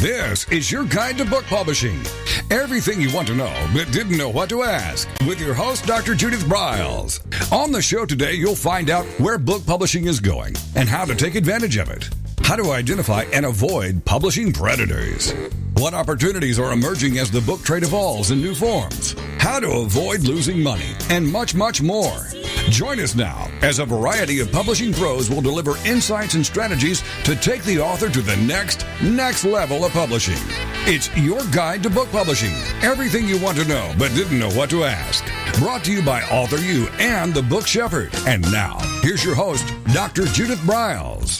This is your guide to book publishing. Everything you want to know but didn't know what to ask with your host, Dr. Judith Briles. On the show today, you'll find out where book publishing is going and how to take advantage of it. How to identify and avoid publishing predators. What opportunities are emerging as the book trade evolves in new forms. How to avoid losing money and much, much more. Join us now as a variety of publishing pros will deliver insights and strategies to take the author to the next level of publishing. It's your guide to book publishing. Everything you want to know but didn't know what to ask. Brought to you by Author U and The Book Shepherd. And now, here's your host, Dr. Judith Briles.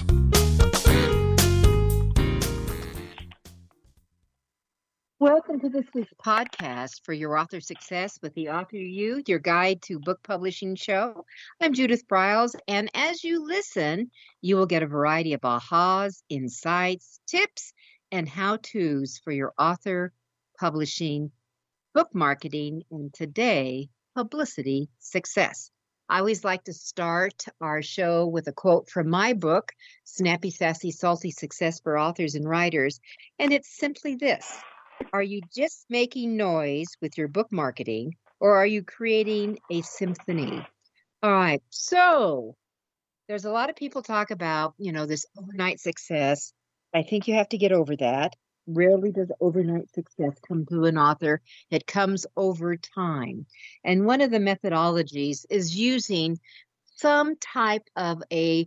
Welcome to this week's podcast for your author success with the Author U, your guide to book publishing show. I'm Judith Briles, and as you listen, you will get a variety of ahas, insights, tips, and how-tos for your author publishing, book marketing, and today, publicity success. I always like to start our show with a quote from my book, Snappy, Sassy, Salty Success for Authors and Writers, and it's simply this. Are you just making noise with your book marketing, or are you creating a symphony? All right, so there's a lot of people talk about, this overnight success. I think you have to get over that. Rarely does overnight success come to an author. It comes over time. And one of the methodologies is using some type of a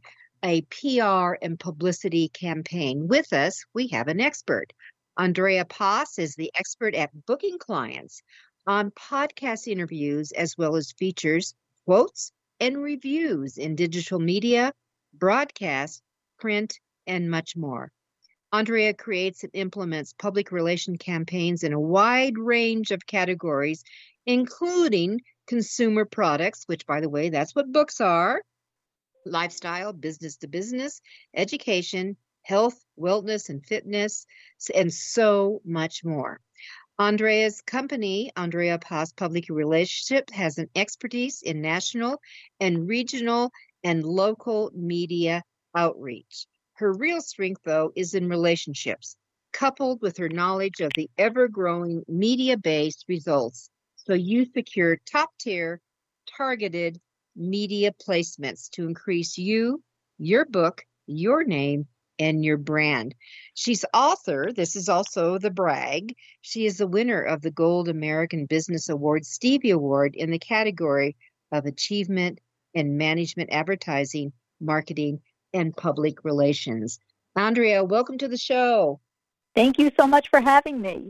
PR and publicity campaign. With us, we have an expert. Andrea Paz is the expert at booking clients on podcast interviews, as well as features, quotes, and reviews in digital media, broadcast, print, and much more. Andrea creates and implements public relation campaigns in a wide range of categories, including consumer products, which, by the way, that's what books are, lifestyle, business to business, education, health, wellness, and fitness, and so much more. Andrea's company, Andrea Paz Public Relationship, has an expertise in national and regional and local media outreach. Her real strength, though, is in relationships, coupled with her knowledge of the ever-growing media-based results, so you secure top-tier, targeted media placements to increase you, your book, your name, and your brand. She's author. This is also the brag. She is the winner of the Gold American Business Award Stevie Award in the category of Achievement in Management Advertising, Marketing, and Public Relations. Andrea, welcome to the show. Thank you so much for having me.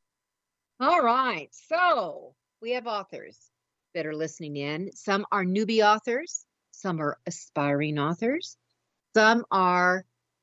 All right. So we have authors that are listening in. Some are newbie authors. Some are aspiring authors. Some are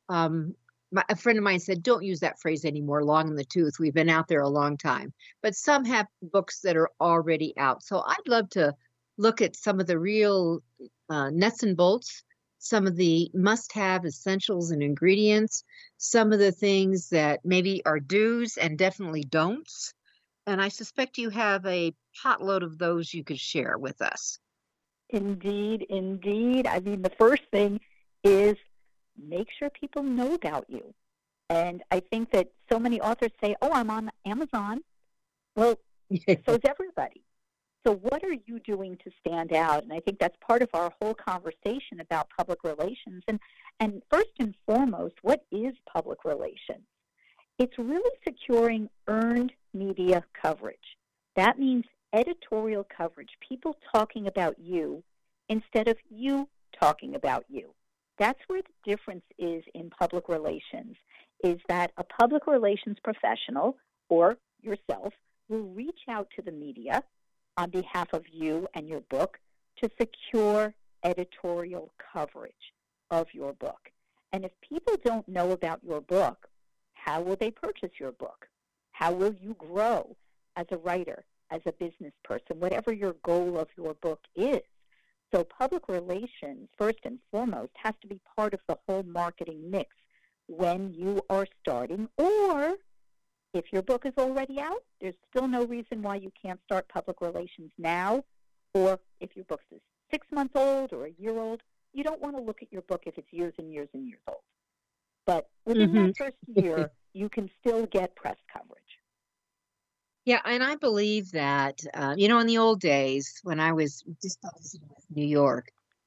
a friend of mine said, don't use that phrase anymore, long in the tooth. We've been out there a long time. But some have books that are already out. So I'd love to look at some of the real nuts and bolts, some of the must-have essentials and ingredients, some of the things that maybe are do's and definitely don'ts. And I suspect you have a potload of those you could share with us. Indeed, indeed. I mean, the first thing is make sure people know about you. And I think that so many authors say, oh, I'm on Amazon. Well, so is everybody. So what are you doing to stand out? And I think that's part of our whole conversation about public relations. And first and foremost, what is public relations? It's really securing earned media coverage. That means editorial coverage, people talking about you instead of you talking about you. That's where the difference is in public relations, is that a public relations professional or yourself will reach out to the media on behalf of you and your book to secure editorial coverage of your book. And if people don't know about your book, how will they purchase your book? How will you grow as a writer, as a business person, whatever your goal of your book is? So public relations, first and foremost, has to be part of the whole marketing mix when you are starting, or if your book is already out, there's still no reason why you can't start public relations now, or if your book is 6 months old or a year old, you don't want to look at your book if it's years and years and years old. But within that first year, you can still get press coverage. Yeah, and I believe that, in the old days when I was just publishing in New York,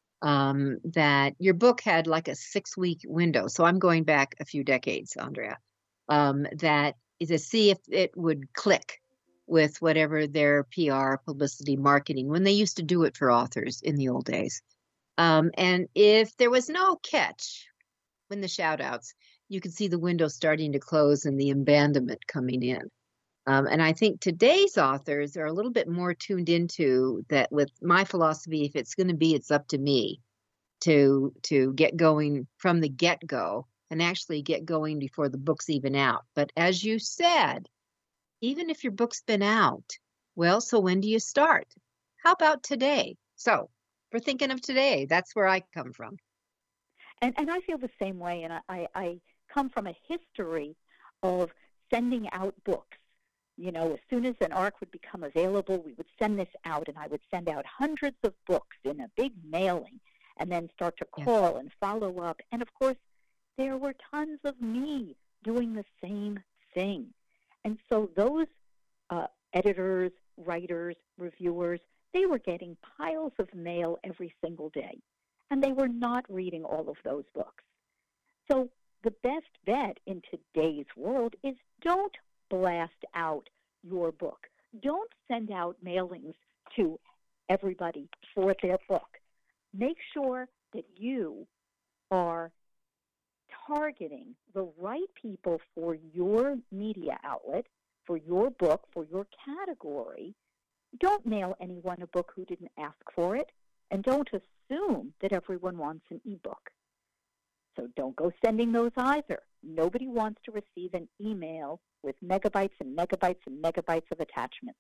that your book had like a 6-week window. So I'm going back a few decades, Andrea, that is to see if it would click with whatever their PR, publicity, marketing, when they used to do it for authors in the old days. And if there was no catch when the shout outs, you could see the window starting to close and the abandonment coming in. And I think today's authors are a little bit more tuned into that with my philosophy. If it's going to be, it's up to me to get going from the get-go and actually get going before the book's even out. But as you said, even if your book's been out, well, so when do you start? How about today? So we're thinking of today. That's where I come from. And I feel the same way. And I come from a history of sending out books. As soon as an ARC would become available, we would send this out, and I would send out hundreds of books in a big mailing and then start to call and follow up. And, of course, there were tons of me doing the same thing. And so those editors, writers, reviewers, they were getting piles of mail every single day, and they were not reading all of those books. So the best bet in today's world is don't blast out your book. Don't send out mailings to everybody for their book. Make sure that you are targeting the right people for your media outlet, for your book, for your category. Don't mail anyone a book who didn't ask for it, and don't assume that everyone wants an ebook. So don't go sending those either. Nobody wants to receive an email with megabytes and megabytes and megabytes of attachments.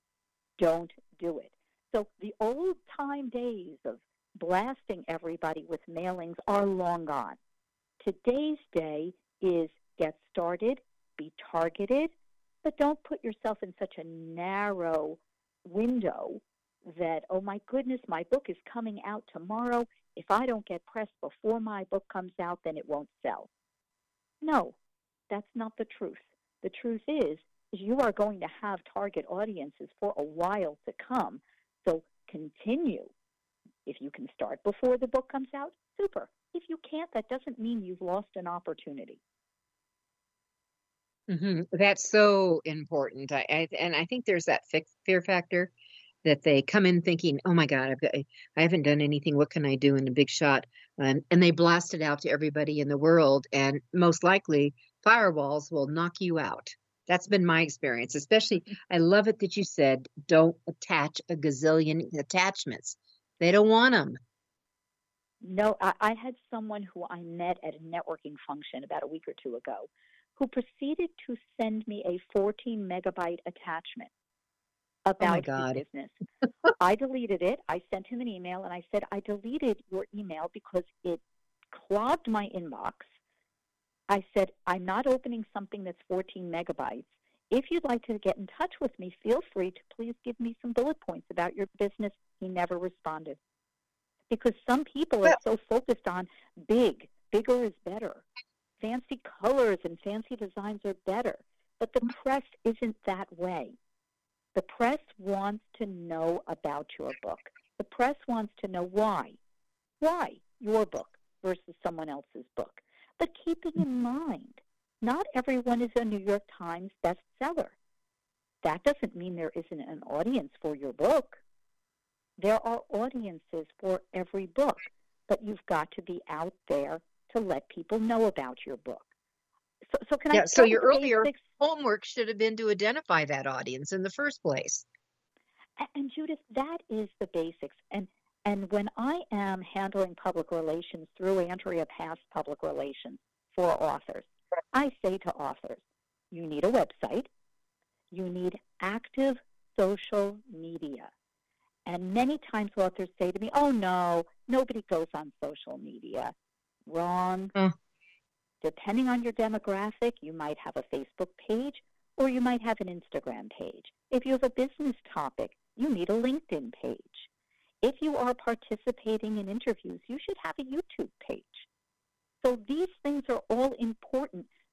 Don't do it. So the old-time days of blasting everybody with mailings are long gone. Today's day is get started, be targeted, but don't put yourself in such a narrow window that, oh my goodness, my book is coming out tomorrow. If I don't get pressed before my book comes out, then it won't sell. No, that's not the truth. The truth is you are going to have target audiences for a while to come. So continue. If you can start before the book comes out, super. If you can't, that doesn't mean you've lost an opportunity. Mm-hmm. That's so important. I think there's that fear factor that they come in thinking, oh my God, I haven't done anything. What can I do in a big shot? And they blast it out to everybody in the world. And most likely firewalls will knock you out. That's been my experience. Especially, I love it that you said, don't attach a gazillion attachments. They don't want them. No, I had someone who I met at a networking function about a week or two ago who proceeded to send me a 14 megabyte attachment about his business. I deleted it. I sent him an email, and I said, I deleted your email because it clogged my inbox. I said, I'm not opening something that's 14 megabytes. If you'd like to get in touch with me, feel free to please give me some bullet points about your business. He never responded. Because some people are so focused on bigger is better. Fancy colors and fancy designs are better. But the press isn't that way. The press wants to know about your book. The press wants to know why. Why your book versus someone else's book. But keeping in mind, not everyone is a New York Times bestseller. That doesn't mean there isn't an audience for your book. There are audiences for every book, but you've got to be out there to let people know about your book. So can I? So your earlier homework should have been to identify that audience in the first place. And Judith, that is the basics. And when I am handling public relations through Andrea Pass Public Relations for authors, I say to authors, you need a website, you need active social media. And many times authors say to me, oh, no, nobody goes on social media. Wrong. Depending on your demographic, you might have a Facebook page or you might have an Instagram page. If you have a business topic, you need a LinkedIn page. If you are participating in interviews, you should have a YouTube page. So these things are all important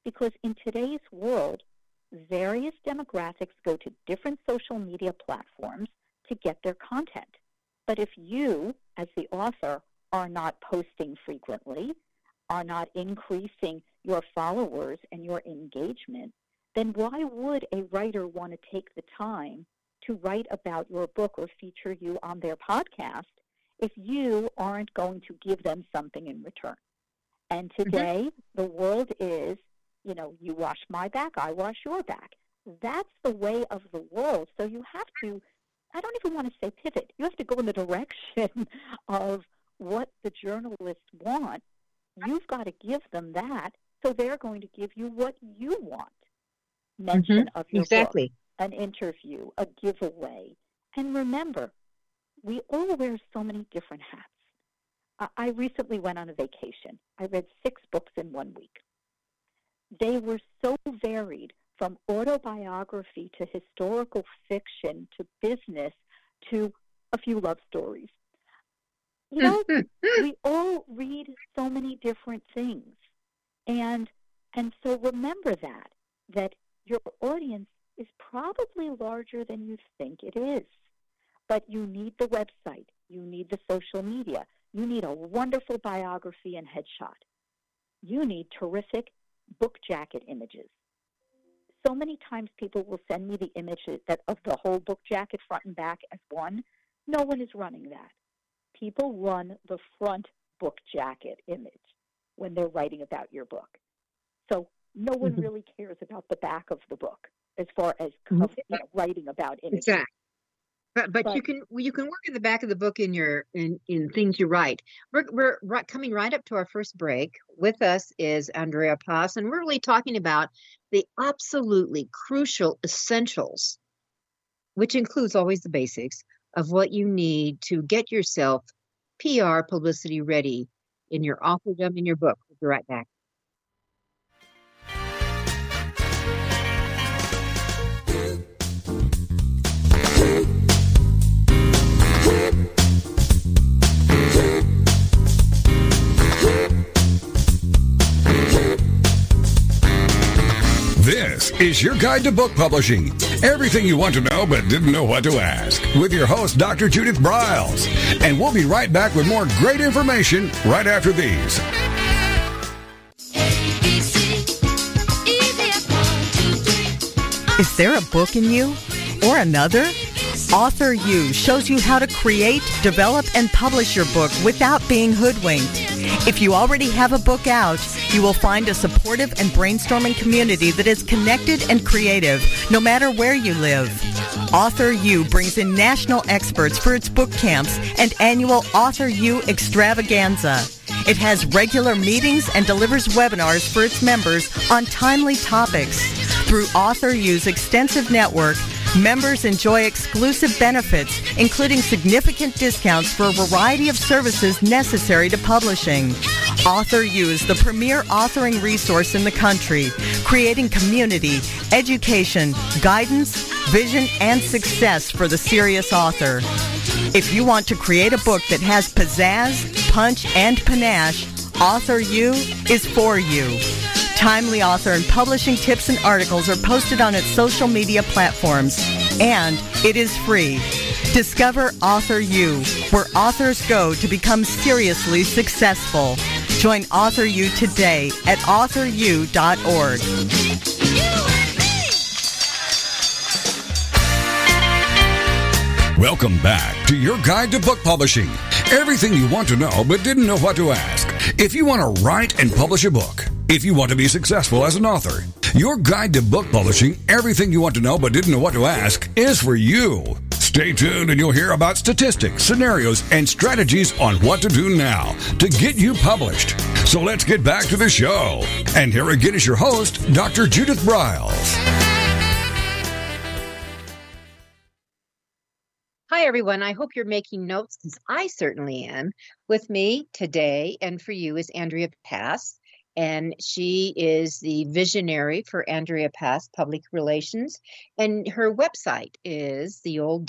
because in today's world, various demographics go to different social media platforms to get their content. But if you, as the author, are not posting frequently, are not increasing your followers and your engagement, then why would a writer want to take the time to write about your book or feature you on their podcast if you aren't going to give them something in return? And today, the world is, you wash my back, I wash your back. That's the way of the world. So you have to, I don't even want to say pivot, you have to go in the direction of what the journalists want. You've got to give them that, so they're going to give you what you want. Mention of your book, an interview, a giveaway. And remember, we all wear so many different hats. I recently went on a vacation. I read 6 books in 1 week. They were so varied, from autobiography to historical fiction to business to a few love stories. We all read so many different things. And so remember that your audience is probably larger than you think it is. But you need the website. You need the social media. You need a wonderful biography and headshot. You need terrific book jacket images. So many times people will send me the images of the whole book jacket front and back as one. No one is running that. People run the front book jacket image when they're writing about your book. So no one really cares about the back of the book as far as writing about images. Exactly. But you can work in the back of the book in things you write. We're coming right up to our first break. With us is Andrea Paas, and we're really talking about the absolutely crucial essentials, which includes always the basics of what you need to get yourself PR publicity ready in your authordom in your book. We'll be right back. This is your guide to book publishing. Everything you want to know but didn't know what to ask. With your host, Dr. Judith Briles. And we'll be right back with more great information right after these. Is there a book in you? Or another? Author U shows you how to create, develop, and publish your book without being hoodwinked. If you already have a book out, you will find a supportive and brainstorming community that is connected and creative, no matter where you live. Author U brings in national experts for its book camps and annual Author U extravaganza. It has regular meetings and delivers webinars for its members on timely topics. Through Author U's extensive network, members enjoy exclusive benefits, including significant discounts for a variety of services necessary to publishing. Author U is the premier authoring resource in the country, creating community, education, guidance, vision, and success for the serious author. If you want to create a book that has pizzazz, punch, and panache, Author U is for you. Timely author and publishing tips and articles are posted on its social media platforms, and it is free. Discover Author U, where authors go to become seriously successful. Join Author U today at authoru.org. Welcome back to your guide to book publishing. Everything you want to know but didn't know what to ask. If you want to write and publish a book, if you want to be successful as an author, your guide to book publishing, everything you want to know but didn't know what to ask, is for you. Stay tuned and you'll hear about statistics, scenarios, and strategies on what to do now to get you published. So let's get back to the show. And here again is your host, Dr. Judith Briles. Hi, everyone. I hope you're making notes, because I certainly am. With me today and for you is Andrea Paas, and she is the visionary for Andrea Paas Public Relations. And her website is the old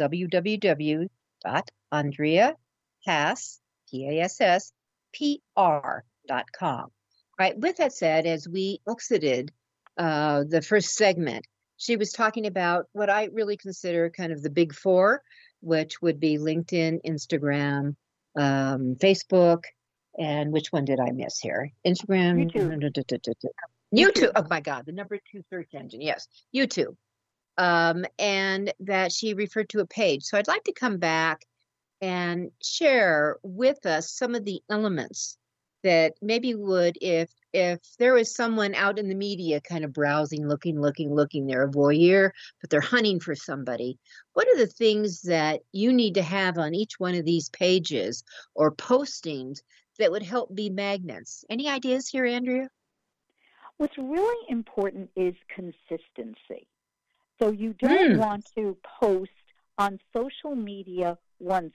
www.andreapaas.com. Right. With that said, as we exited the first segment, she was talking about what I really consider kind of the big four, which would be LinkedIn, Instagram, Facebook, and which one did I miss here? Instagram, YouTube. Oh my God, the number 2 search engine. Yes, YouTube. And that she referred to a page. So I'd like to come back and share with us some of the elements that maybe would, if there was someone out in the media kind of browsing, looking, they're a voyeur, but they're hunting for somebody. What are the things that you need to have on each one of these pages or postings that would help be magnets? Any ideas here, Andrea? What's really important is consistency. So you don't want to post on social media once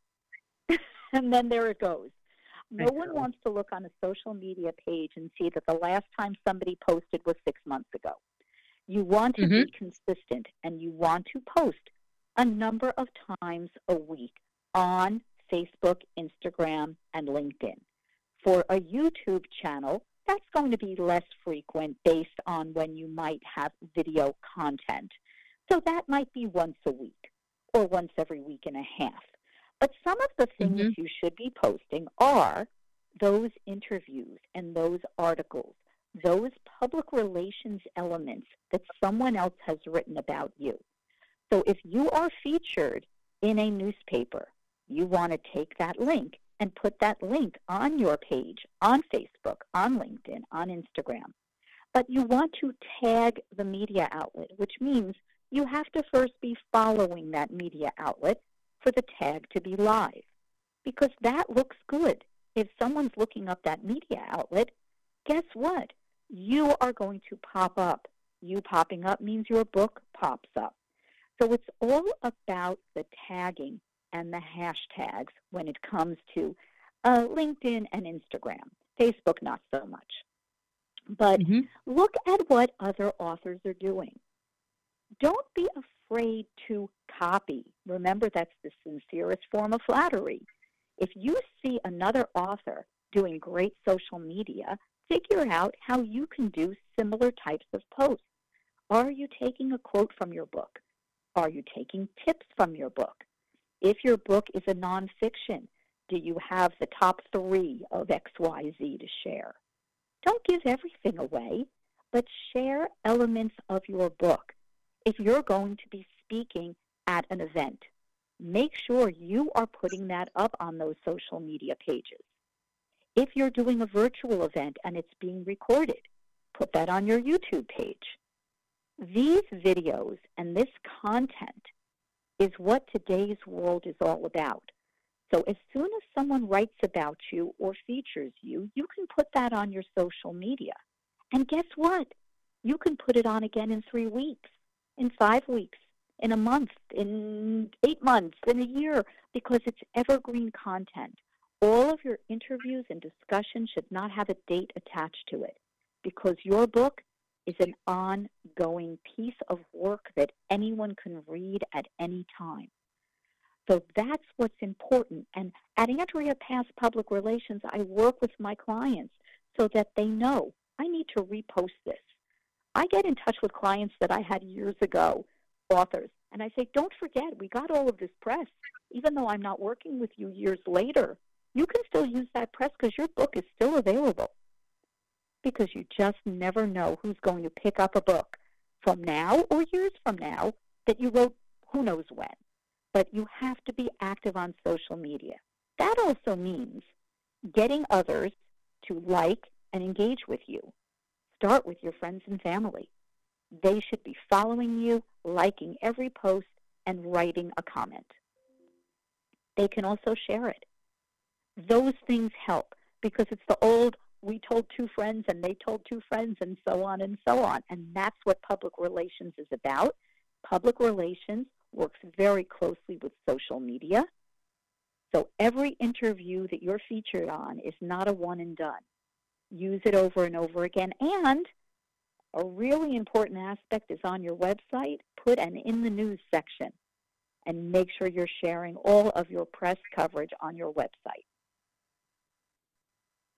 and then there it goes. No one wants to look on a social media page and see that the last time somebody posted was 6 months ago. You want to be consistent, and you want to post a number of times a week on Facebook, Instagram, and LinkedIn. For a YouTube channel, that's going to be less frequent based on when you might have video content. So that might be once a week or once every week and a half. But some of the things you should be posting are those interviews and those articles, those public relations elements that someone else has written about you. So if you are featured in a newspaper, you want to take that link and put that link on your page, on Facebook, on LinkedIn, on Instagram. But you want to tag the media outlet, which means you have to first be following that media outlet for the tag to be live, because that looks good. If someone's looking up that media outlet, guess what? You are going to pop up. You popping up means your book pops up. So it's all about the tagging and the hashtags when it comes to LinkedIn and Instagram. Facebook, not so much. But look at what other authors are doing. Don't be afraid to copy. Remember, that's the sincerest form of flattery. If you see another author doing great social media, figure out how you can do similar types of posts. Are you taking a quote from your book? Are you taking tips from your book? If your book is a nonfiction, do you have the top 3 of XYZ to share? Don't give everything away, but share elements of your book. If you're going to be speaking at an event, make sure you are putting that up on those social media pages. If you're doing a virtual event and it's being recorded, put that on your YouTube page. These videos and this content is what today's world is all about. So as soon as someone writes about you or features you, you can put that on your social media. And guess what? You can put it on again in 3 weeks, in 5 weeks, in a month, in 8 months, in a year, because it's evergreen content. All of your interviews and discussions should not have a date attached to it, because your book is an ongoing piece of work that anyone can read at any time. So that's what's important. And at Andrea Pass Public Relations, I work with my clients so that they know, I need to repost this. I get in touch with clients that I had years ago, authors, and I say, don't forget, we got all of this press. Even though I'm not working with you years later, you can still use that press because your book is still available. Because you just never know who's going to pick up a book from now or years from now that you wrote who knows when. But you have to be active on social media. That also means getting others to like and engage with you. Start with your friends and family. They should be following you, liking every post, and writing a comment. They can also share it. Those things help because it's the old, we told 2 friends and they told 2 friends and so on and so on. And that's what public relations is about. Public relations works very closely with social media. So every interview that you're featured on is not a one and done. Use it over and over again. And a really important aspect is on your website, put an in the news section and make sure you're sharing all of your press coverage on your website.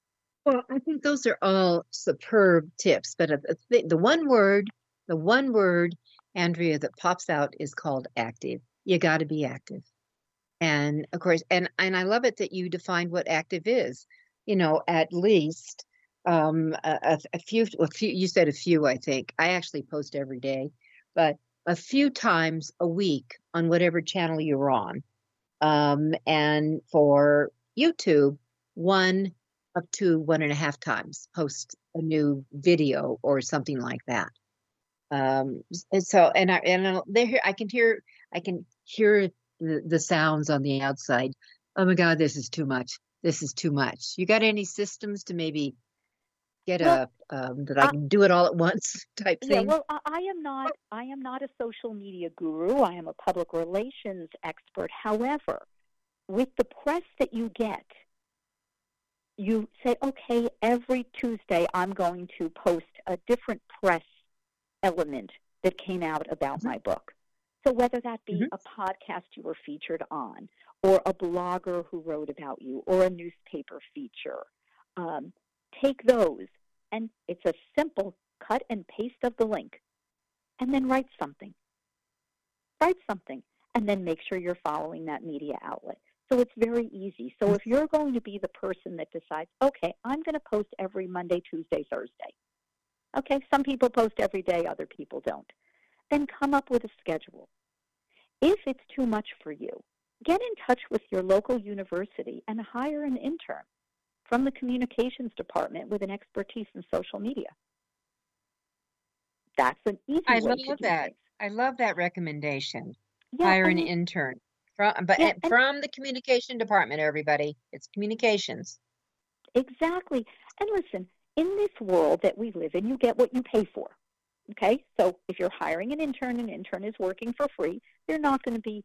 Well, I think those are all superb tips, but the one word, Andrea, that pops out is called active. You got to be active. And of course, and I love it that you defined what active is. At least a few. You said a few, I think. I actually post every day, but a few times a week on whatever channel you're on. And for YouTube, up to 1.5 times post a new video or something like that. And so, I can hear the sounds on the outside. Oh my God, this is too much. This is too much. You got any systems to maybe get Well, that I can do it all at once type yeah, thing? well, I am not a social media guru. I am a public relations expert. However, with the press that you get, you say, okay, every Tuesday I'm going to post a different press element that came out about my book. So whether that be a podcast you were featured on, or a blogger who wrote about you, or a newspaper feature, take those, and it's a simple cut and paste of the link, and then write something. Write something, and then make sure you're following that media outlet. So it's very easy. So if you're going to be the person that decides, okay, I'm going to post every Monday, Tuesday, Thursday. Okay, some people post every day, other people don't. Then come up with a schedule. If it's too much for you, get in touch with your local university and hire an intern from the communications department with an expertise in social media. That's an easy way to do things. I love that recommendation. Yeah, Hire an intern from the communication department. Everybody, it's communications. Exactly. And listen, in this world that we live in, you get what you pay for. Okay? So if you're hiring an intern is working for free, they're not going to be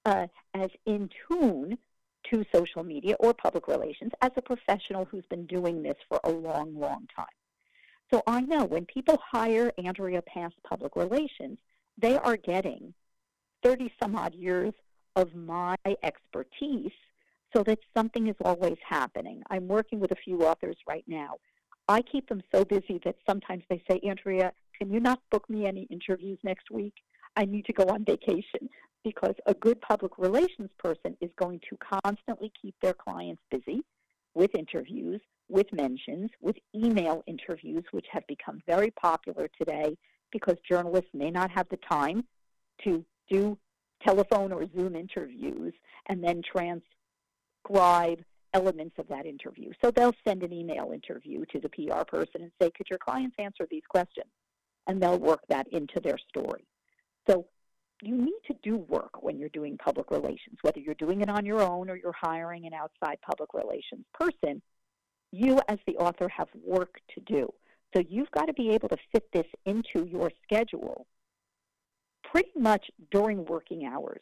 as in tune to social media or public relations as a professional who's been doing this for a long, long time. So I know when people hire Andrea Pass Public Relations, they are getting 30-some-odd years of my expertise so that something is always happening. I'm working with a few authors right now. I keep them so busy that sometimes they say, Andrea, can you not book me any interviews next week? I need to go on vacation, because a good public relations person is going to constantly keep their clients busy with interviews, with mentions, with email interviews, which have become very popular today because journalists may not have the time to do telephone or Zoom interviews and then transcribe elements of that interview. So they'll send an email interview to the PR person and say, could your clients answer these questions? And they'll work that into their story. So you need to do work when you're doing public relations, whether you're doing it on your own or you're hiring an outside public relations person. You as the author have work to do. So you've got to be able to fit this into your schedule pretty much during working hours.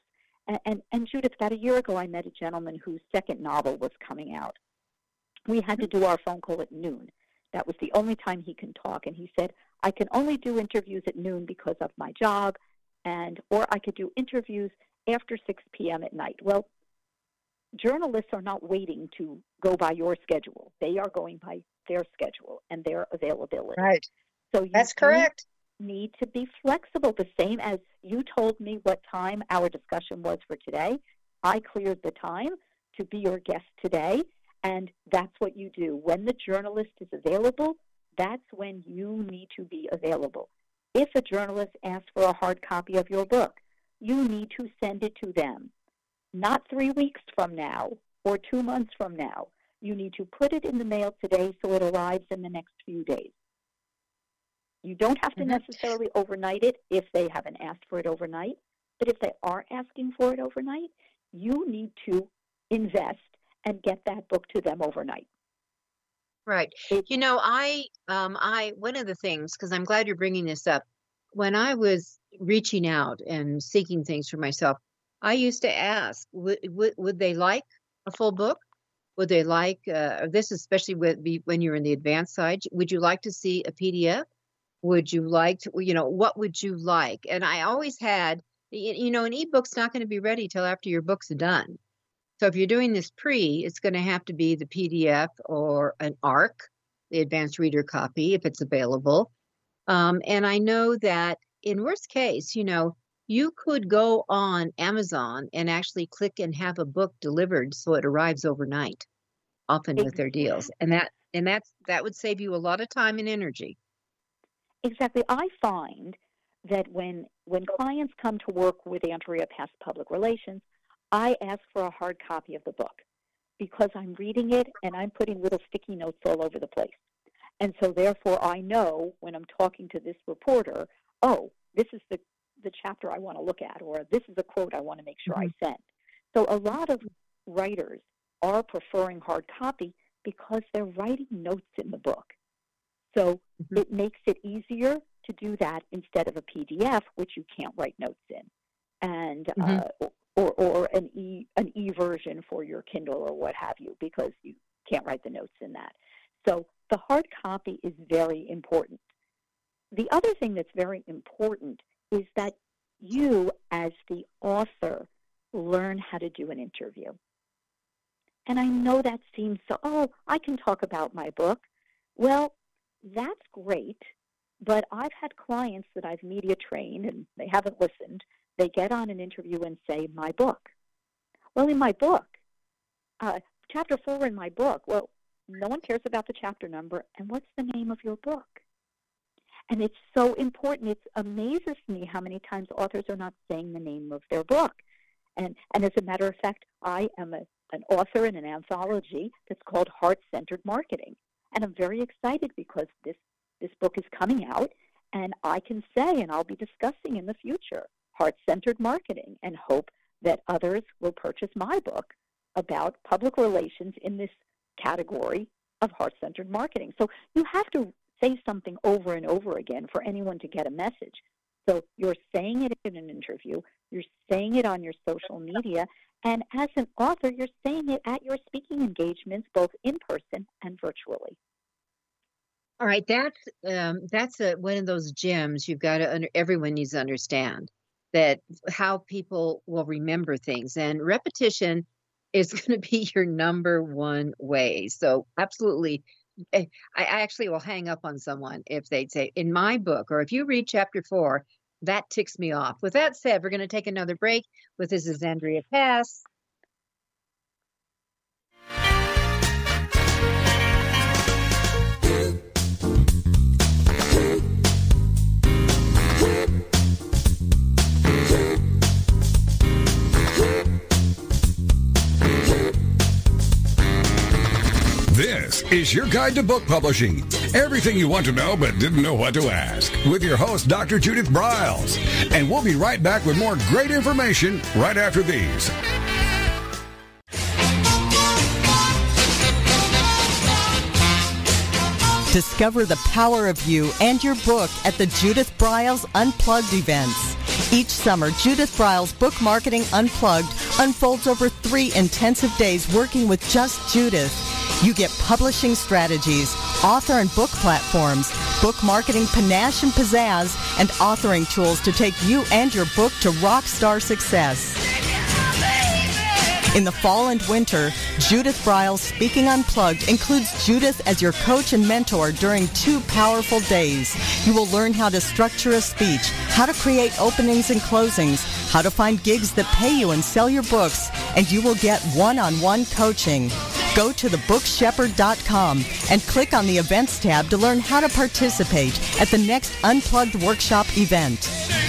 And Judith, about a year ago, I met a gentleman whose second novel was coming out. We had to do our phone call at noon. That was the only time he can talk. And he said, I can only do interviews at noon because of my job, or I could do interviews after 6 p.m. at night. Well, journalists are not waiting to go by your schedule. They are going by their schedule and their availability. Right. So that's correct. Need to be flexible, the same as you told me what time our discussion was for today. I cleared the time to be your guest today, and that's what you do. When the journalist is available, that's when you need to be available. If a journalist asks for a hard copy of your book, you need to send it to them. Not 3 weeks from now or 2 months from now. You need to put it in the mail today so it arrives in the next few days. You don't have to necessarily overnight it if they haven't asked for it overnight. But if they are asking for it overnight, you need to invest and get that book to them overnight. Right. One of the things, because I'm glad you're bringing this up, when I was reaching out and seeking things for myself, I used to ask, would they like a full book? Would they like, this especially when you're in the advanced side, would you like to see a PDF? Would you like to, what would you like? And I always had, an ebook's not going to be ready till after your book's done. So if you're doing this it's going to have to be the PDF or an ARC the advanced reader copy if it's available. And I know that in worst case, you could go on Amazon and actually click and have a book delivered so it arrives overnight, often with their deals. And that would save you a lot of time and energy. Exactly. I find that when clients come to work with Andrea Pass Public Relations, I ask for a hard copy of the book because I'm reading it and I'm putting little sticky notes all over the place. And so therefore I know when I'm talking to this reporter, oh, this is the chapter I want to look at, or this is a quote I want to make sure I send. So a lot of writers are preferring hard copy because they're writing notes in the book. So it makes it easier to do that instead of a PDF, which you can't write notes in, and or an e version for your Kindle or what have you, because you can't write the notes in that. So the hard copy is very important. The other thing that's very important is that you, as the author, learn how to do an interview. And I know that seems so, I can talk about my book. Well, that's great, but I've had clients that I've media trained and they haven't listened. They get on an interview and say, my book. Well, in my book, chapter 4 in my book, well, no one cares about the chapter number, and what's the name of your book? And it's so important. It amazes me how many times authors are not saying the name of their book. And as a matter of fact, I am an author in an anthology that's called Heart-Centered Marketing. And I'm very excited because this book is coming out, and I can say, and I'll be discussing in the future, Heart-Centered Marketing, and hope that others will purchase my book about public relations in this category of heart-centered marketing. So you have to say something over and over again for anyone to get a message. So you're saying it in an interview, you're saying it on your social media, and as an author, you're saying it at your speaking engagements, both in person and virtually. All right, that's one of those gems you've got to everyone needs to understand, that how people will remember things, and repetition is going to be your number one way. So absolutely, I actually will hang up on someone if they say, in my book, or if you read chapter 4, that ticks me off. With that said, we're going to take another break. This is Andrea Pass. This is your guide to book publishing. Everything you want to know but didn't know what to ask. With your host, Dr. Judith Briles. And we'll be right back with more great information right after these. Discover the power of you and your book at the Judith Briles Unplugged events. Each summer, Judith Briles Book Marketing Unplugged unfolds over 3 intensive days working with just Judith. You get publishing strategies, author and book platforms, book marketing panache and pizzazz, and authoring tools to take you and your book to rock star success. In the fall and winter, Judith Briles Speaking Unplugged includes Judith as your coach and mentor during 2 powerful days. You will learn how to structure a speech, how to create openings and closings, how to find gigs that pay you and sell your books, and you will get one-on-one coaching. Go to thebookshepherd.com and click on the Events tab to learn how to participate at the next Unplugged Workshop event.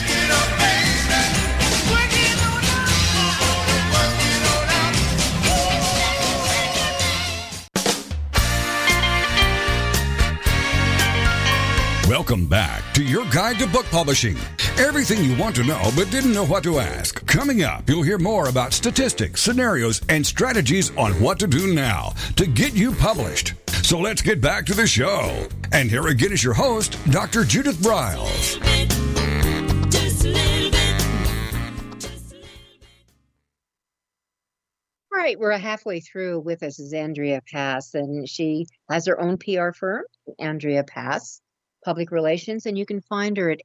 Welcome back to your guide to book publishing. Everything you want to know but didn't know what to ask. Coming up, you'll hear more about statistics, scenarios, and strategies on what to do now to get you published. So let's get back to the show. And here again is your host, Dr. Judith Briles. All right, we're halfway through. With us is Andrea Pass, and she has her own PR firm, Andrea Pass Public Relations, and you can find her at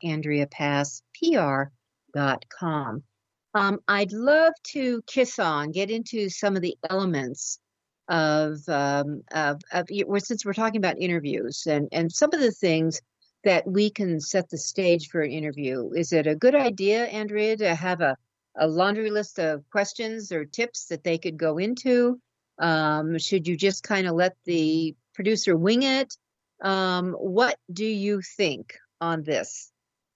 AndreaPassPR.com. I'd love to get into some of the elements since we're talking about interviews and some of the things that we can set the stage for an interview. Is it a good idea, Andrea, to have a laundry list of questions or tips that they could go into? Should you just kind of let the producer wing it? What do you think on this?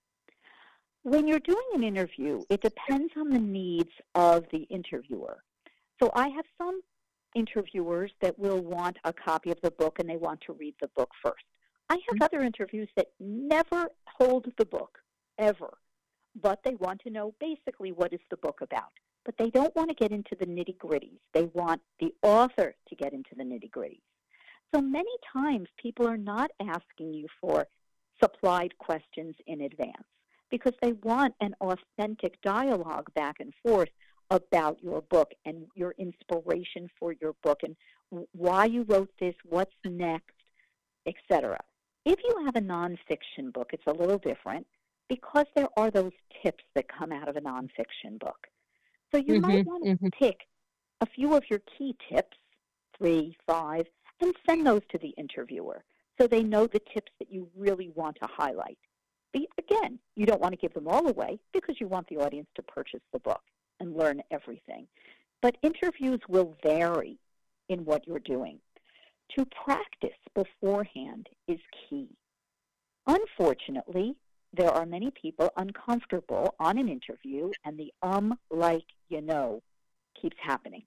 When you're doing an interview, it depends on the needs of the interviewer. So I have some interviewers that will want a copy of the book and they want to read the book first. I have other interviews that never hold the book, ever, but they want to know basically what is the book about. But they don't want to get into the nitty-gritties. They want the author to get into the nitty-gritties. So many times people are not asking you for supplied questions in advance because they want an authentic dialogue back and forth about your book and your inspiration for your book and why you wrote this, what's next, etc. If you have a nonfiction book, it's a little different because there are those tips that come out of a nonfiction book. So you might want to pick a few of your key tips, 3, 5, and send those to the interviewer so they know the tips that you really want to highlight. But again, you don't want to give them all away because you want the audience to purchase the book and learn everything. But interviews will vary in what you're doing. To practice beforehand is key. Unfortunately, there are many people uncomfortable on an interview, and the like, keeps happening.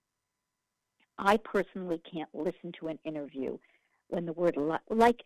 I personally can't listen to an interview when the word like,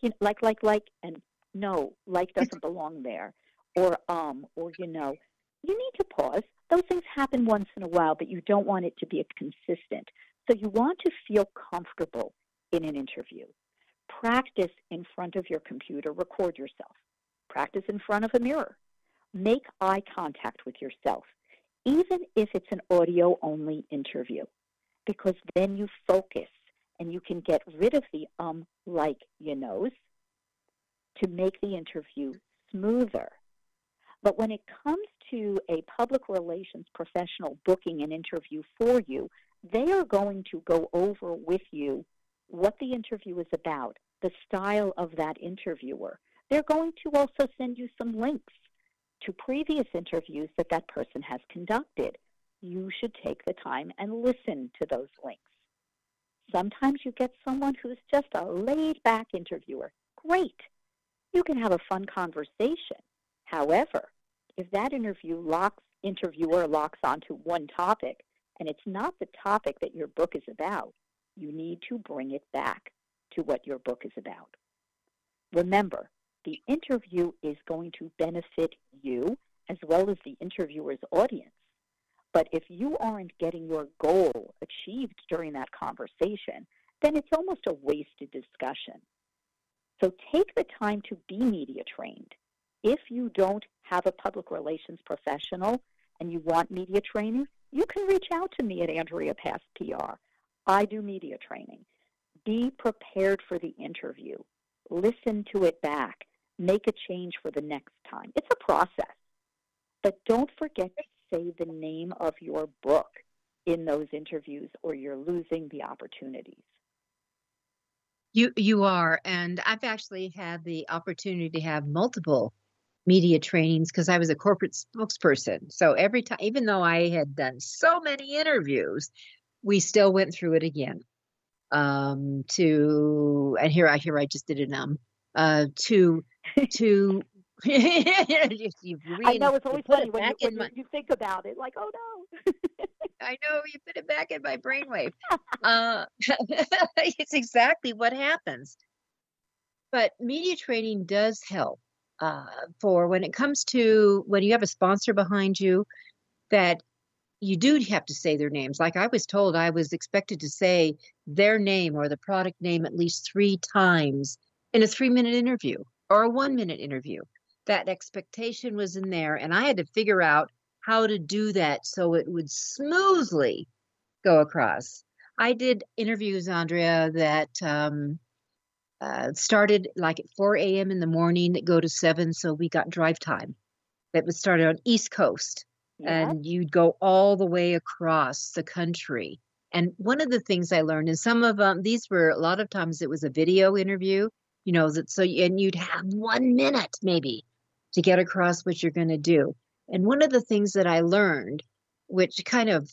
and no, like doesn't belong there, or you know. You need to pause. Those things happen once in a while, but you don't want it to be consistent. So you want to feel comfortable in an interview. Practice in front of your computer. Record yourself. Practice in front of a mirror. Make eye contact with yourself, even if it's an audio-only interview, because then you focus and you can get rid of the like, knows to make the interview smoother. But when it comes to a public relations professional booking an interview for you, they are going to go over with you what the interview is about, the style of that interviewer. They're going to also send you some links to previous interviews that that person has conducted. You should take the time and listen to those links. Sometimes you get someone who's just a laid-back interviewer. Great. You can have a fun conversation. However, if that interviewer locks onto one topic, and it's not the topic that your book is about, you need to bring it back to what your book is about. Remember, the interview is going to benefit you as well as the interviewer's audience. But if you aren't getting your goal achieved during that conversation, then it's almost a wasted discussion. So take the time to be media trained. If you don't have a public relations professional and you want media training, you can reach out to me at Andrea Pass PR. I do media training. Be prepared for the interview. Listen to it back. Make a change for the next time. It's a process. But don't forget to say the name of your book in those interviews or you're losing the opportunities. You are, and I've actually had the opportunity to have multiple media trainings because I was a corporate spokesperson. So every time, even though I had done so many interviews, we still went through it again. And here I just did an to I know it's always funny when you think about it, like, oh no. I know, you put it back in my brainwave. It's exactly what happens. But media training does help for when it comes to when you have a sponsor behind you, that you do have to say their names. Like I was told, I was expected to say their name or the product name at least 3 times in a 3-minute interview or a 1-minute interview. That expectation was in there, and I had to figure out how to do that so it would smoothly go across. I did interviews, Andrea, that started like at 4 a.m. in the morning that go to 7, so we got drive time. That was started on East Coast, and you'd go all the way across the country. And one of the things I learned, and some of them, these were a lot of times it was a video interview, and you'd have 1 minute maybe to get across what you're going to do. And one of the things that I learned, which kind of,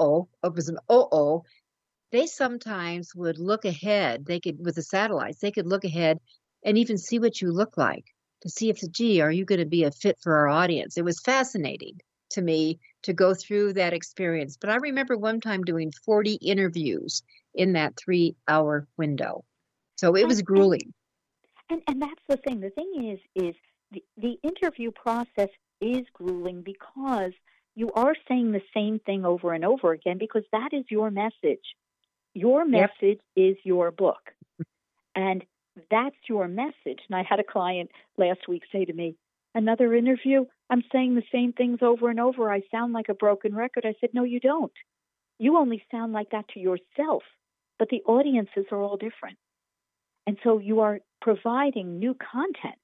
it was an they sometimes would look ahead. They could, with the satellites, they could look ahead and even see what you look like to see if, are you going to be a fit for our audience? It was fascinating to me to go through that experience. But I remember one time doing 40 interviews in that 3-hour window. So it was grueling. And that's the thing. The thing is the interview process is grueling because you are saying the same thing over and over again because that is your message. Your message is your book. And that's your message. And I had a client last week say to me, another interview, I'm saying the same things over and over. I sound like a broken record. I said, no, you don't. You only sound like that to yourself, but the audiences are all different. And so you are providing new content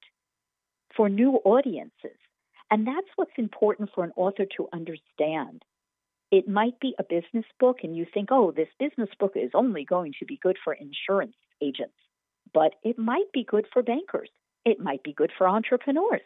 for new audiences. And that's what's important for an author to understand. It might be a business book, and you think, oh, this business book is only going to be good for insurance agents. But it might be good for bankers. It might be good for entrepreneurs.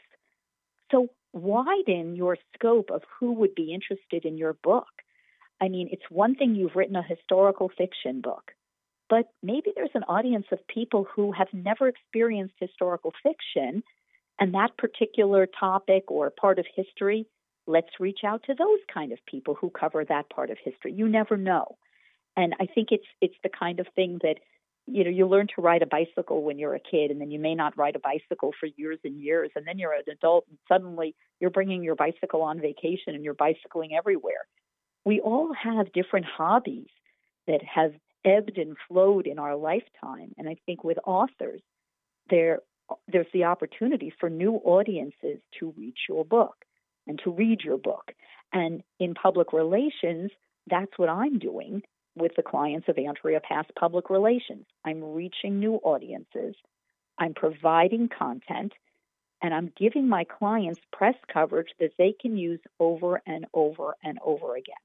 So widen your scope of who would be interested in your book. I mean, it's one thing you've written a historical fiction book, but maybe there's an audience of people who have never experienced historical fiction, and that particular topic or part of history, let's reach out to those kind of people who cover that part of history. You never know. And I think it's the kind of thing that, you learn to ride a bicycle when you're a kid, and then you may not ride a bicycle for years and years, and then you're an adult, and suddenly you're bringing your bicycle on vacation, and you're bicycling everywhere. We all have different hobbies that have ebbed and flowed in our lifetime, and I think with authors, there's the opportunity for new audiences to reach your book and to read your book. And in public relations, that's what I'm doing with the clients of Andrea Pass Public Relations. I'm reaching new audiences, I'm providing content, and I'm giving my clients press coverage that they can use over and over and over again.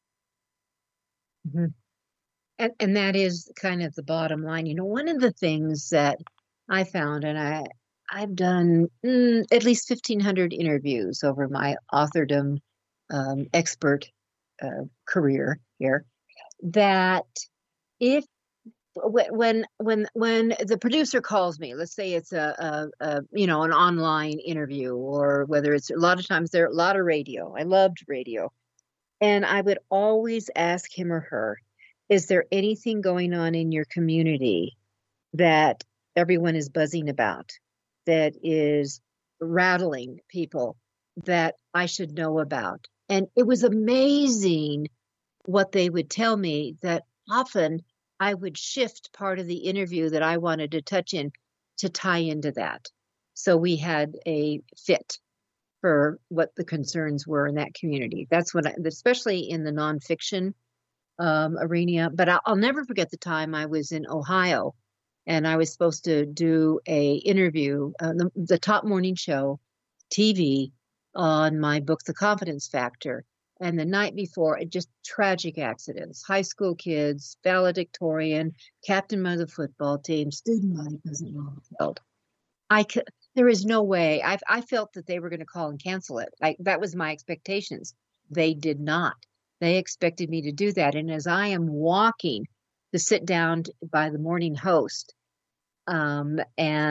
Mm-hmm. And that is kind of the bottom line. One of the things that I found, and I've done at least 1,500 interviews over my authordom expert career here, that when the producer calls me, let's say it's an online interview, or whether it's a lot of times there are a lot of radio. I loved radio, and I would always ask him or her, is there anything going on in your community that everyone is buzzing about, that is rattling people, that I should know about? And it was amazing what they would tell me, that often I would shift part of the interview that I wanted to touch in to tie into that. So we had a fit for what the concerns were in that community. That's what, especially in the nonfiction arena. But I'll never forget the time I was in Ohio, and I was supposed to do a interview, the top morning show, TV, on my book, The Confidence Factor. And the night before, just tragic accidents, high school kids, valedictorian, captain of the football team, student body president killed. There is no way. I felt that they were going to call and cancel it. That was my expectations. They did not. They expected me to do that. And as I am walking to sit down by the morning host, and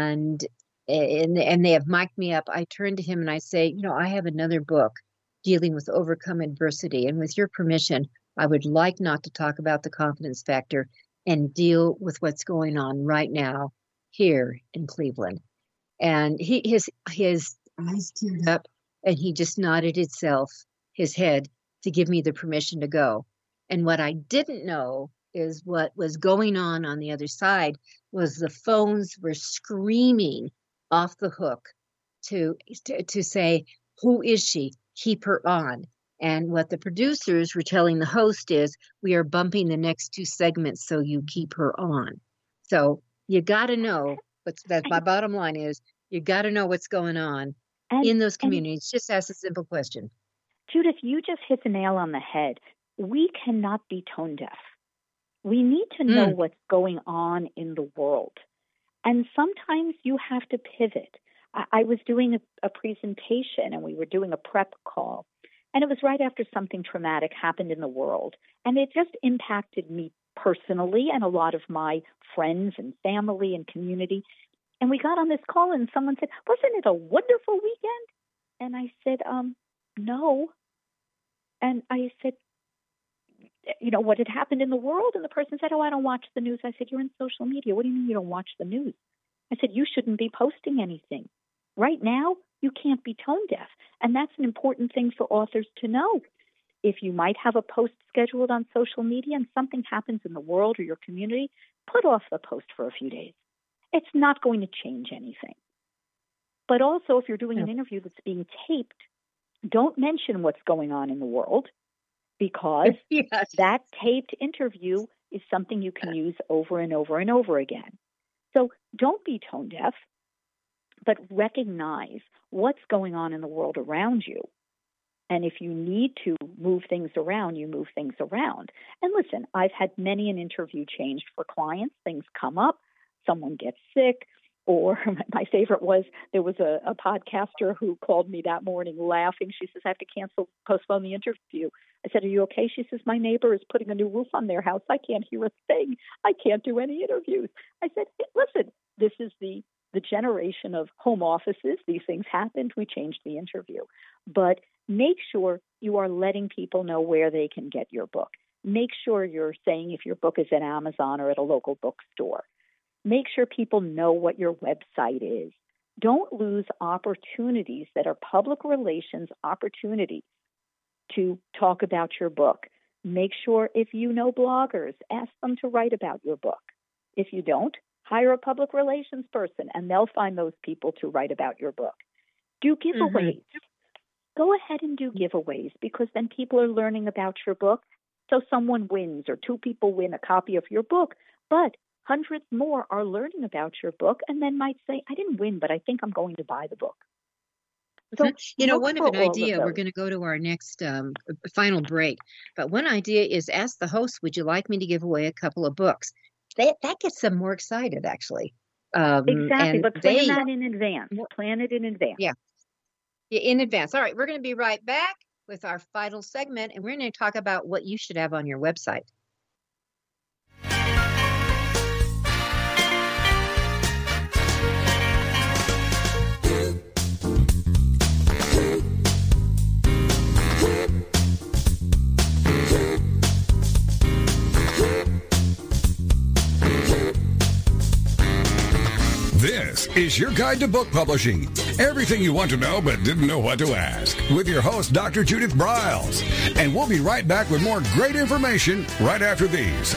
they have mic'd me up, I turn to him and I say, I have another book dealing with overcome adversity. And with your permission, I would like not to talk about The Confidence Factor and deal with what's going on right now here in Cleveland. And his eyes teared up, and he just nodded his head to give me the permission to go. And what I didn't know is what was going on the other side was the phones were screaming off the hook to say, who is she? Keep her on. And what the producers were telling the host is, we are bumping the next 2 segments, so you keep her on. So you got to know my bottom line is, you got to know what's going on in those communities. Just ask a simple question. Judith, you just hit the nail on the head. We cannot be tone deaf. We need to know what's going on in the world. And sometimes you have to pivot. I was doing a presentation, and we were doing a prep call. And it was right after something traumatic happened in the world. And it just impacted me personally and a lot of my friends and family and community. And we got on this call, and someone said, "Wasn't it a wonderful weekend?" And I said, no. And I said, what had happened in the world? And the person said, "Oh, I don't watch the news." I said, "You're in social media. What do you mean you don't watch the news?" I said, "You shouldn't be posting anything. Right now, you can't be tone deaf." And that's an important thing for authors to know. If you might have a post scheduled on social media and something happens in the world or your community, put off the post for a few days. It's not going to change anything. But also, if you're doing an interview that's being taped, don't mention what's going on in the world, because that taped interview is something you can use over and over and over again. So don't be tone deaf, but recognize what's going on in the world around you. And if you need to move things around, you move things around. And listen, I've had many an interview changed for clients. Things come up, someone gets sick, or my favorite was there was a podcaster who called me that morning laughing. She says, "I have to postpone the interview." I said, "Are you okay?" She says, "My neighbor is putting a new roof on their house. I can't hear a thing. I can't do any interviews." I said, "Hey, listen, this is the generation of home offices. These things happened. We changed the interview. But make sure you are letting people know where they can get your book. Make sure you're saying if your book is at Amazon or at a local bookstore. Make sure people know what your website is. Don't lose opportunities that are public relations opportunities to talk about your book. Make sure if you know bloggers, ask them to write about your book. If you don't, hire a public relations person, and they'll find those people to write about your book. Do giveaways. Go ahead and do giveaways, because then people are learning about your book. So someone wins, or two people win a copy of your book, but hundreds more are learning about your book and then might say, "I didn't win, but I think I'm going to buy the book." So, one of an idea, we're going to go to our next final break, but one idea is ask the host, "Would you like me to give away a couple of books?" That gets them more excited, actually. Exactly, but plan that in advance. Plan it in advance. Yeah, in advance. All right, we're going to be right back with our final segment, and we're going to talk about what you should have on your website. This is your guide to book publishing. Everything you want to know but didn't know what to ask. With your host, Dr. Judith Briles. And we'll be right back with more great information right after these.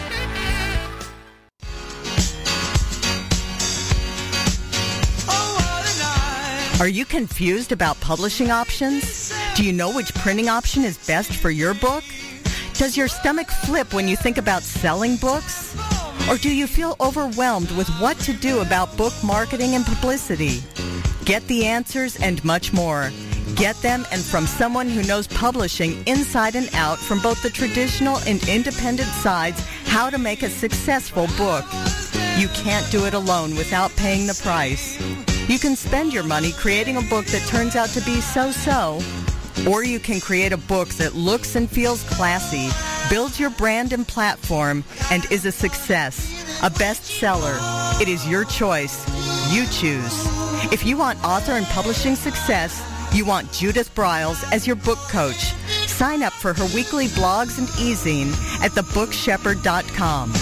Are you confused about publishing options? Do you know which printing option is best for your book? Does your stomach flip when you think about selling books? Or do you feel overwhelmed with what to do about book marketing and publicity? Get the answers and much more. Get them and from someone who knows publishing inside and out from both the traditional and independent sides, how to make a successful book. You can't do it alone without paying the price. You can spend your money creating a book that turns out to be so-so, or you can create a book that looks and feels classy, builds your brand and platform, and is a success, a bestseller. It is your choice. You choose. If you want author and publishing success, you want Judith Briles as your book coach. Sign up for her weekly blogs and e-zine at thebookshepherd.com.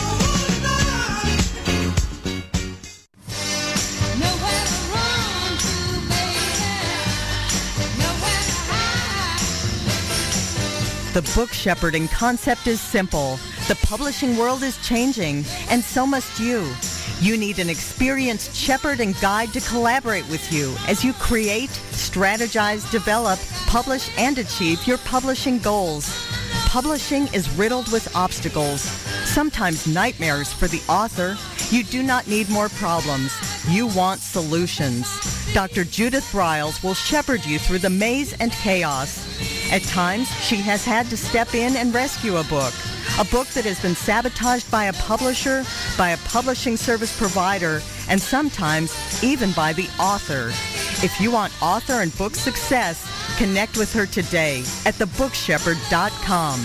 The book shepherding concept is simple. The publishing world is changing, and so must you. You need an experienced shepherd and guide to collaborate with you as you create, strategize, develop, publish, and achieve your publishing goals. Publishing is riddled with obstacles, sometimes nightmares for the author. You do not need more problems. You want solutions. Dr. Judith Briles will shepherd you through the maze and chaos. At times, she has had to step in and rescue a book. A book that has been sabotaged by a publisher, by a publishing service provider, and sometimes even by the author. If you want author and book success, connect with her today at thebookshepherd.com.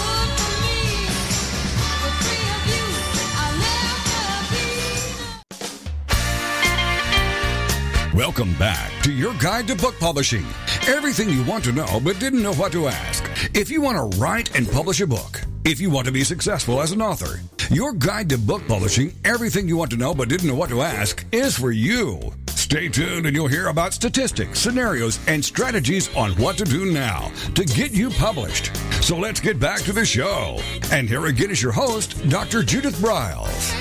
Welcome back to your guide to book publishing. Everything you want to know but didn't know what to ask. If you want to write and publish a book, if you want to be successful as an author, your guide to book publishing, everything you want to know but didn't know what to ask, is for you. Stay tuned and you'll hear about statistics, scenarios, and strategies on what to do now to get you published. So let's get back to the show. And here again is your host, Dr. Judith Briles.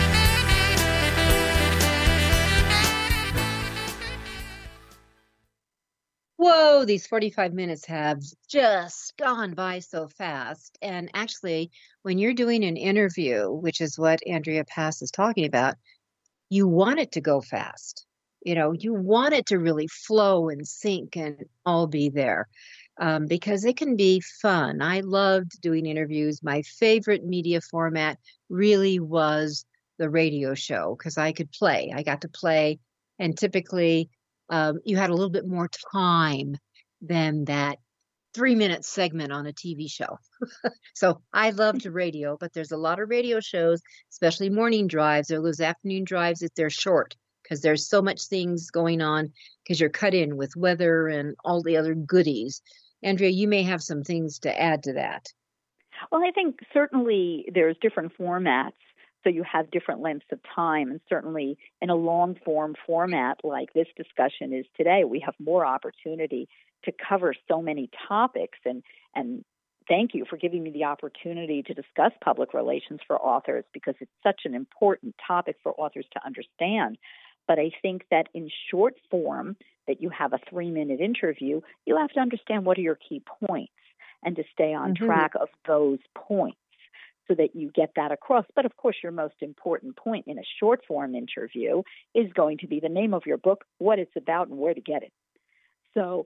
Whoa, these 45 minutes have just gone by so fast. And actually, when you're doing an interview, which is what Andrea Pass is talking about, you want it to go fast. You know, you want it to really flow and sync and all be there because it can be fun. I loved doing interviews. My favorite media format really was the radio show because I could play. I got to play, and typically you had a little bit more time than that 3-minute segment on a TV show. So I loved radio, but there's a lot of radio shows, especially morning drives or those afternoon drives, if they're short, because there's so much things going on because you're cut in with weather and all the other goodies. Andrea, you may have some things to add to that. Well, I think certainly there's different formats. So you have different lengths of time, and certainly in a long-form format like this discussion is today, we have more opportunity to cover so many topics. And thank you for giving me the opportunity to discuss public relations for authors because it's such an important topic for authors to understand. But I think that in short form, that you have a 3-minute interview, you have to understand what are your key points and to stay on track of those points, so that you get that across. But of course, your most important point in a short form interview is going to be the name of your book, what it's about, and where to get it. So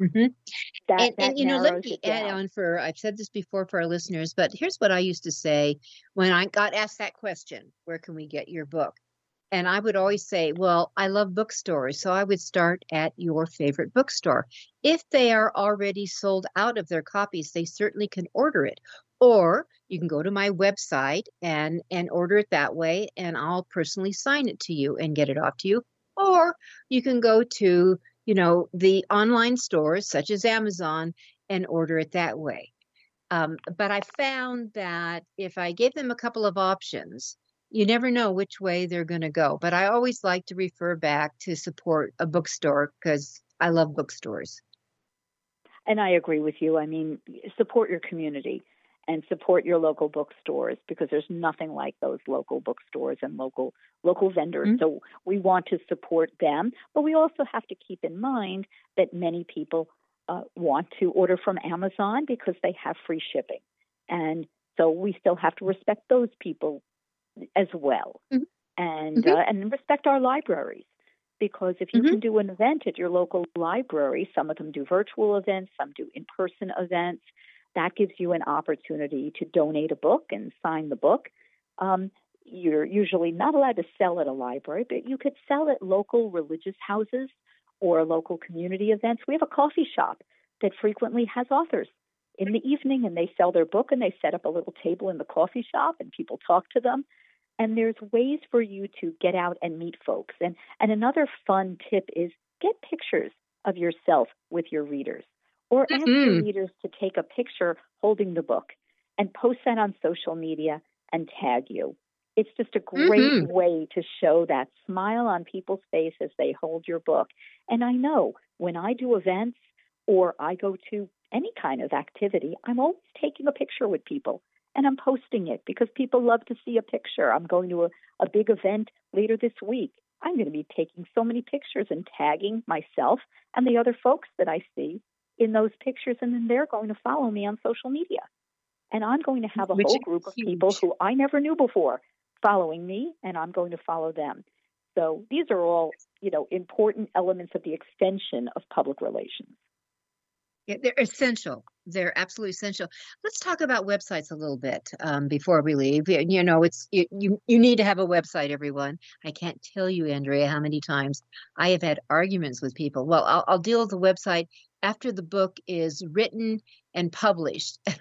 that you know, let me add on I've said this before for our listeners, but here's what I used to say when I got asked that question, where can we get your book? And I would always say, well, I love bookstores. So I would start at your favorite bookstore. If they are already sold out of their copies, they certainly can order it. Or you can go to my website and order it that way, and I'll personally sign it to you and get it off to you. Or you can go to, you know, the online stores such as Amazon and order it that way. But I found that if I gave them a couple of options, you never know which way they're going to go. But I always like to refer back to support a bookstore because I love bookstores. And I agree with you. I mean, support your community and support your local bookstores because there's nothing like those local bookstores and local vendors. Mm-hmm. So we want to support them, but we also have to keep in mind that many people want to order from Amazon because they have free shipping. And so we still have to respect those people as well, and respect our libraries. Because if you can do an event at your local library, some of them do virtual events, some do in-person events, that gives you an opportunity to donate a book and sign the book. You're usually not allowed to sell at a library, but you could sell at local religious houses or local community events. We have a coffee shop that frequently has authors in the evening, and they sell their book, and they set up a little table in the coffee shop, and people talk to them. And there's ways for you to get out and meet folks. And another fun tip is get pictures of yourself with your readers, or ask your readers to take a picture holding the book and post that on social media and tag you. It's just a great way to show that smile on people's face as they hold your book. And I know when I do events or I go to any kind of activity, I'm always taking a picture with people. And I'm posting it because people love to see a picture. I'm going to a big event later this week. I'm going to be taking so many pictures and tagging myself and the other folks that I see in those pictures, and then they're going to follow me on social media. And I'm going to have a whole group of people who I never knew before following me, and I'm going to follow them. So these are all, important elements of the extension of public relations. Yeah, they're essential. They're absolutely essential. Let's talk about websites a little bit before we leave. You know, it's you need to have a website, everyone. I can't tell you, Andrea, how many times I have had arguments with people. Well, I'll deal with the website after the book is written and published. And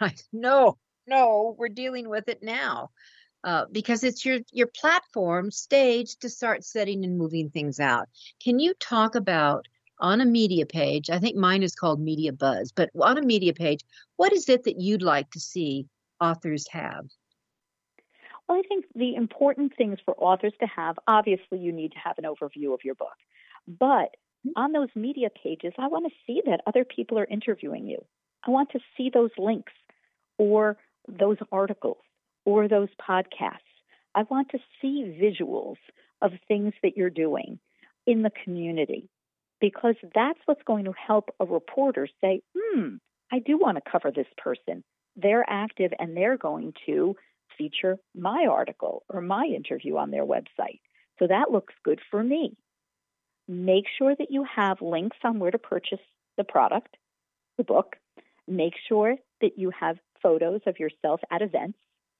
no, we're dealing with it now because it's your platform stage to start setting and moving things out. Can you talk about on a media page? I think mine is called Media Buzz, but on a media page, what is it that you'd like to see authors have? Well, I think the important things for authors to have, obviously, you need to have an overview of your book. But on those media pages, I want to see that other people are interviewing you. I want to see those links or those articles or those podcasts. I want to see visuals of things that you're doing in the community, because that's what's going to help a reporter say, I do want to cover this person. They're active and they're going to feature my article or my interview on their website. So that looks good for me. Make sure that you have links on where to purchase the product, the book. Make sure that you have photos of yourself at events.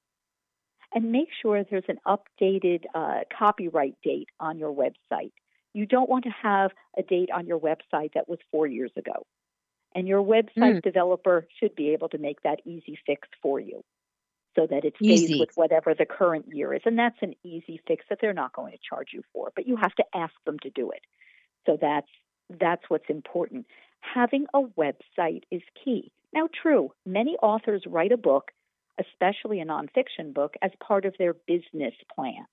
And make sure there's an updated copyright date on your website. You don't want to have a date on your website that was 4 years ago. And your website developer should be able to make that easy fix for you so that it stays with whatever the current year is. And that's an easy fix that they're not going to charge you for, but you have to ask them to do it. So that's what's important. Having a website is key. Now, true, many authors write a book, especially a nonfiction book, as part of their business plan.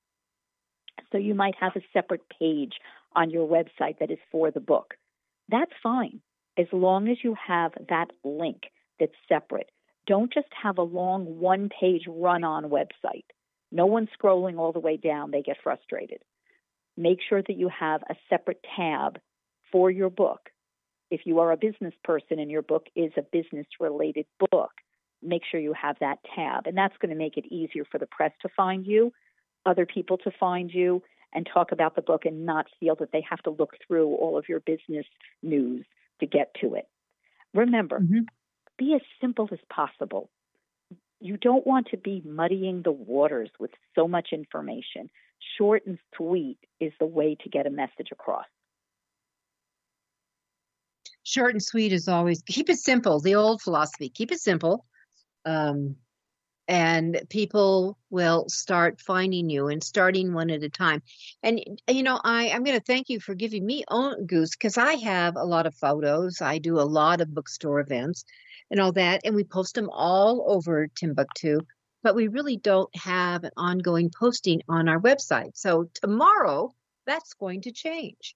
So you might have a separate page on your website that is for the book. That's fine, as long as you have that link that's separate. Don't just have a long one-page run-on website. No one's scrolling all the way down. They get frustrated. Make sure that you have a separate tab for your book. If you are a business person and your book is a business-related book, make sure you have that tab. And that's going to make it easier for the press to find you, other people to find you, and talk about the book and not feel that they have to look through all of your business news to get to it. Remember, be as simple as possible. You don't want to be muddying the waters with so much information. Short and sweet is the way to get a message across. Short and sweet is always, keep it simple, the old philosophy, keep it simple. And people will start finding you and starting one at a time. And, you know, I'm going to thank you for giving me Goose, because I have a lot of photos. I do a lot of bookstore events and all that, and we post them all over Timbuktu, but we really don't have an ongoing posting on our website. So tomorrow, that's going to change.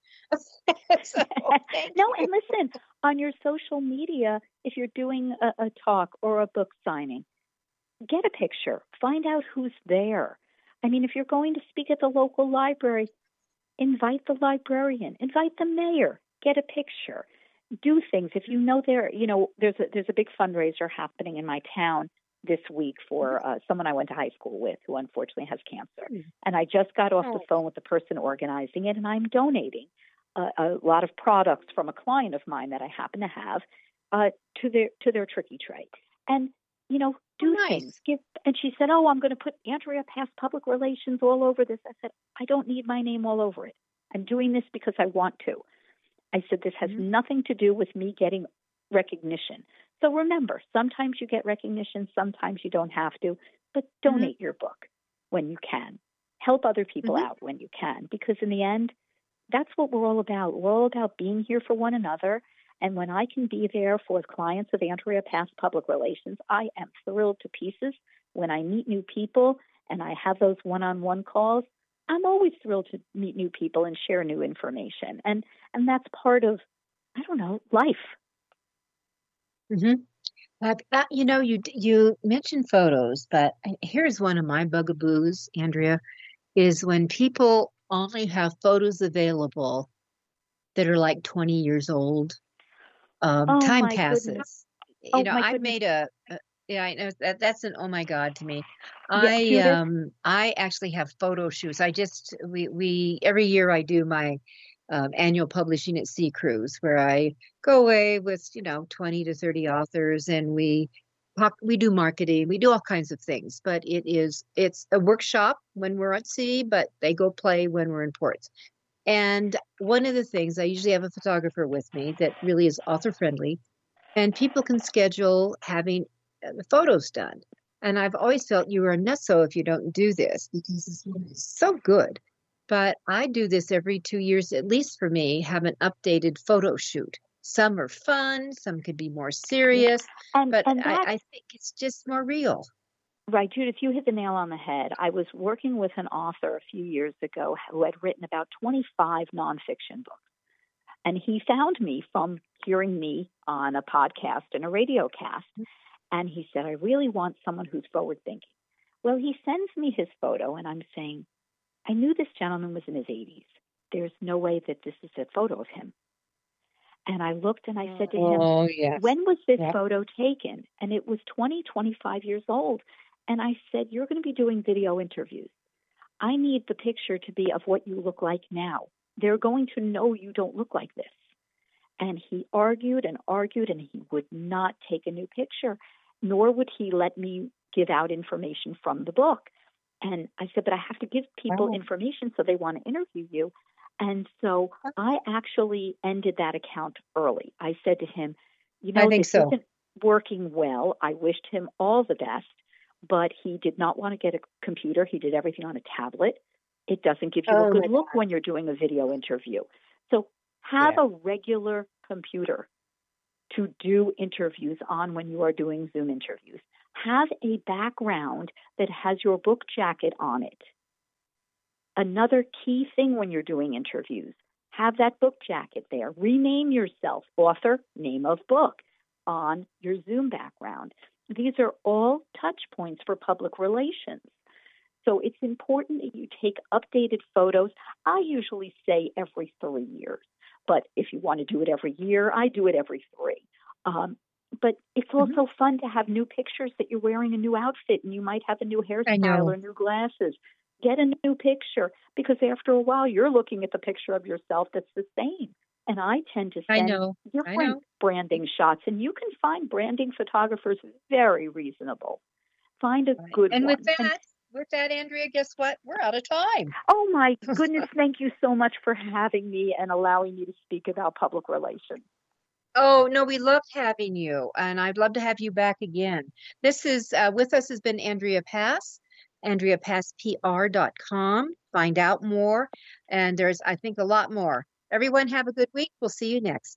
No, and listen, on your social media, if you're doing a talk or a book signing, get a picture. Find out who's there. I mean, if you're going to speak at the local library, invite the librarian, invite the mayor, get a picture. Do things. If you know there's a big fundraiser happening in my town this week for someone I went to high school with who unfortunately has cancer. And I just got off the phone with the person organizing it, and I'm donating a lot of products from a client of mine that I happen to have to their tricky tray. And, you know, do things. And she said, I'm going to put Andrea Pass Public Relations all over this. I said, I don't need my name all over it. I'm doing this because I want to. I said, this has nothing to do with me getting recognition. So remember, sometimes you get recognition, sometimes you don't have to, but donate your book when you can. Help other people out when you can, because in the end, that's what we're all about. We're all about being here for one another. And when I can be there for clients of Andrea Pass Public Relations, I am thrilled to pieces. When I meet new people and I have those one-on-one calls, I'm always thrilled to meet new people and share new information. And that's part of, life. You know, you mentioned photos, but here's one of my bugaboos, Andrea, is when people only have photos available that are like 20 years old. Time passes. Goodness. I've made I know that's an oh my God to me. Yes, I actually have photo shoots. We every year I do my annual Publishing at Sea cruise, where I go away with 20 to 30 authors, and we do marketing, we do all kinds of things. But it's a workshop when we're at sea, but they go play when we're in ports. And one of the things, I usually have a photographer with me that really is author friendly, and people can schedule having the photos done. And I've always felt you are a nutso if you don't do this, because this one is so good. But I do this every 2 years, at least for me, have an updated photo shoot. Some are fun, some could be more serious, but I think it's just more real. Right, Judith, you hit the nail on the head. I was working with an author a few years ago who had written about 25 nonfiction books. And he found me from hearing me on a podcast and a radio cast. And he said, I really want someone who's forward-thinking. Well, he sends me his photo, and I'm saying, I knew this gentleman was in his 80s. There's no way that this is a photo of him. And I looked and I said to him, yes. When was this photo taken? And it was 25 years old. And I said, you're going to be doing video interviews. I need the picture to be of what you look like now. They're going to know you don't look like this. And he argued, and he would not take a new picture, nor would he let me give out information from the book. And I said, but I have to give people information so they want to interview you. And so I actually ended that account early. I said to him, this isn't working well. I wished him all the best, but he did not want to get a computer. He did everything on a tablet. It doesn't give you a good look when you're doing a video interview. So have a regular computer to do interviews on when you are doing Zoom interviews. Have a background that has your book jacket on it. Another key thing when you're doing interviews, have that book jacket there. Rename yourself, author, name of book, on your Zoom background. These are all touch points for public relations. So it's important that you take updated photos. I usually say every 3 years, but if you want to do it every year, I do it every 3. But it's also fun to have new pictures that you're wearing a new outfit and you might have a new hairstyle or new glasses. Get a new picture, because after a while you're looking at the picture of yourself that's the same. And I tend to send different branding shots, and you can find branding photographers very reasonable. Find a good one. And with that, Andrea, guess what? We're out of time. Oh, my goodness. Thank you so much for having me and allowing me to speak about public relations. Oh, no, we loved having you, and I'd love to have you back again. This is, with us has been Andrea Pass, AndreaPassPR.com. Find out more, and there's, I think, a lot more. Everyone have a good week. We'll see you next.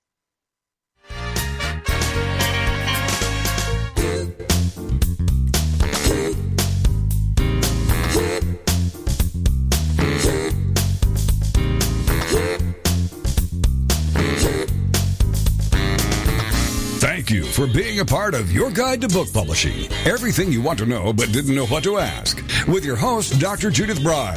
Thank you for being a part of Your Guide to Book Publishing. Everything you want to know but didn't know what to ask. With your host, Dr. Judith Briles.